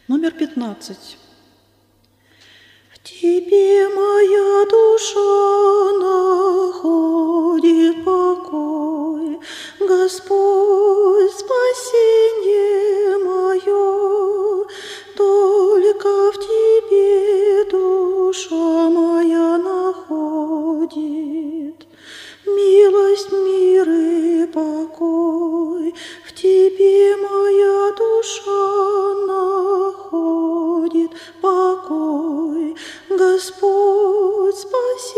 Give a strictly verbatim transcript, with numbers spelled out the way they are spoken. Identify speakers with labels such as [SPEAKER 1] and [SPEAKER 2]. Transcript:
[SPEAKER 1] Номер пятнадцать. В Тебе моя душа находит покой, Господь, спасение мое, только в Тебе душа моя находит милость, мир и покой. В Тебе моя душа находит покой, Господь, спаси